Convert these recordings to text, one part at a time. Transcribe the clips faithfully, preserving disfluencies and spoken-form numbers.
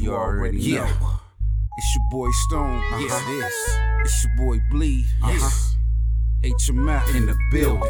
You already know. Yeah. It's your boy Stone. Uh-huh. Yes, it is. It's your boy Bleed. Yes. Uh-huh. H M F in the building.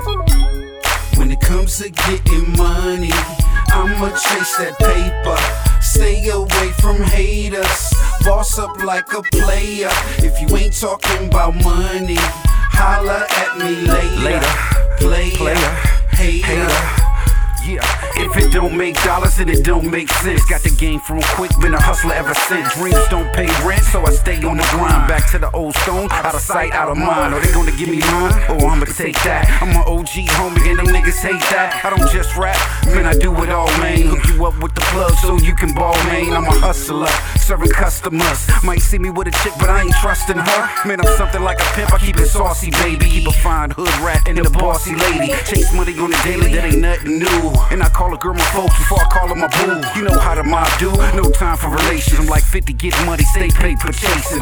When it comes to getting money, I'ma chase that paper. Stay away from haters. Boss up like a player. If you ain't talking about money, holla at me later. Later. Player, Player. hater. Hater. Yeah, if it don't make dollars, then it don't make sense. Got the game from quick, been a hustler ever since. Dreams don't pay rent, so I stay on the grind. Back to the old Stone, out of sight, out of mind. Are they gonna give me mine? Oh, I'ma take that. I'm an O G homie, and them niggas hate that. I don't just rap, man, I do it all, man. Hook you up with the plug so you can ball, man. I'm a hustler, serving customers. Might see me with a chick, but I ain't trusting her. Man, I'm something like a pimp, I keep it saucy, baby. Keep a fine hood rat and a bossy lady. Chase money on the daily, that ain't nothing new. And I call a girl my folks before I call her my boo. You know how the mob do, no time for relations. I'm like fifty, get money, stay paid for chasing.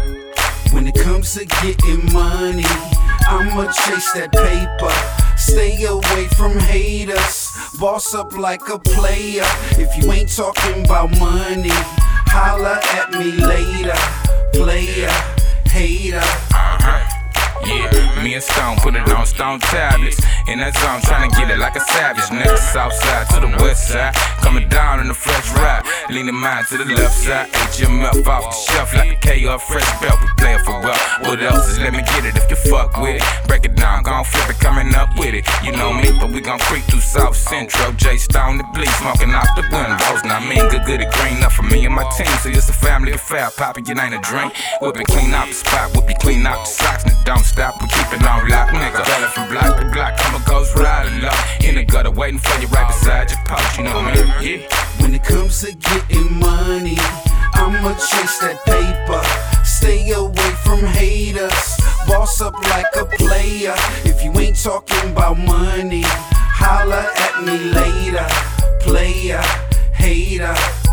When it comes to getting money, I'ma chase that paper. Stay away from haters. Boss up like a player. If you ain't talking about money, holla at me later. Player, hater. Uh-huh. Yeah, me and Stone put it on Stone tablets. In that zone, tryna get it like a savage. Nigga, south side to the west side. Coming down in the fresh ride. Leaning mine to the left side. H M F off the shelf like a K or a fresh belt. We playin' for well. What else is let me get it if you fuck with it? Break it down, gon' flip it, coming up with it. You know me, but we gon' creep through South Central. J Stone, the bleed, smoking out the windows. Now me and good, good, it green up for me and my team. So it's a family affair. Poppin', it ain't a drink. Whip it clean out the spot. Whip it clean out the socks. And don't stop, we keep it on lock, nigga. Bellin' from block to block, I'm a ghost riding low. In the gutter, waiting for you right beside your post, you know what I mean? Yeah. When it comes to getting money, I'ma chase that paper. Stay away from haters. Boss up like a player. If you ain't talking about money, holla at me later. Player, hater.